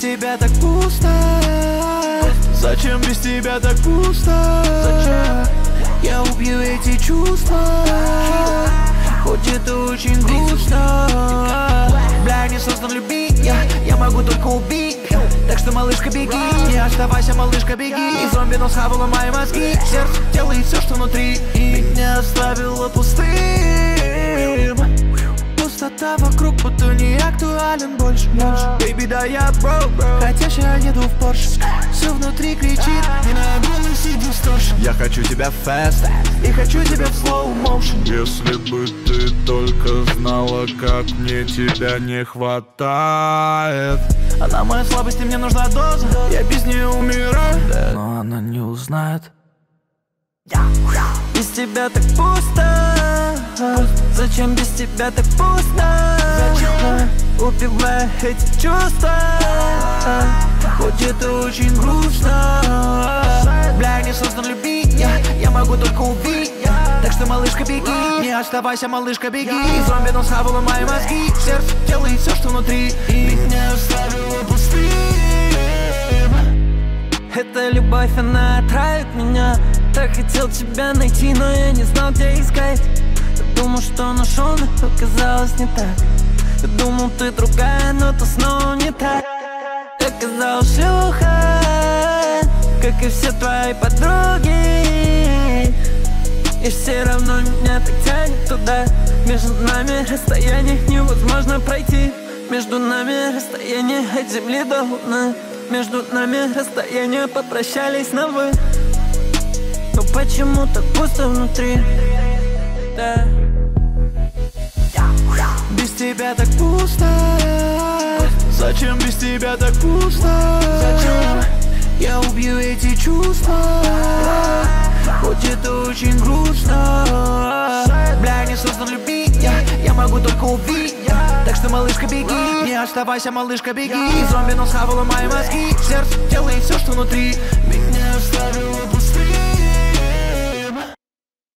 тебя так пусто? Зачем без тебя так пусто? Я убью эти чувства, хоть это очень грустно. Бля, не создан любить, я могу только убить. Так что, малышка, беги, не оставайся, малышка, беги. И зомби, но схавала мои мозги. Сердце делает все, что внутри, и меня оставило пустым. Пустота вокруг, будто не актуален больше. Baby, да я broke, хотя я еду в Порше. Все внутри кричит, и на голосе дисторшн. Я хочу тебя fast, и хочу тебя в slow motion. Если бы ты только знала, как мне тебя не хватает. Она моя слабость, и мне нужна доза. Я без нее умираю, но она не узнает. Без тебя так пусто. Зачем без тебя так пусто? Убивая эти чувства, хоть это очень грустно. Бля, не создан любить, я могу только убить. Так что, малышка, беги, не оставайся, малышка, беги. И зомби, но схавала мои мозги. Сердце делает все, что внутри, и меня оставило пустым. Эта любовь, она отравит меня. Так хотел тебя найти, но я не знал, где искать. Я думал, что нашел, но оказалось не так. Я думал, ты другая, но ты снова не так. Ты оказалась шлюха, как и все твои подруги. И все равно меня так тянет туда. Между нами расстояние невозможно пройти. Между нами расстояние от земли до луны. Между нами расстояние, попрощались на вы. Но почему так пусто внутри? Да. Без тебя так пусто. Зачем без тебя так пусто? Зачем? Я убью эти чувства, хоть это очень грустно. Бля, не создан любить, я могу только убить. Так что, малышка, беги, не оставайся, малышка, беги. И зомби, но схавала мои мозги. Сердце делает все, что внутри, меня оставило.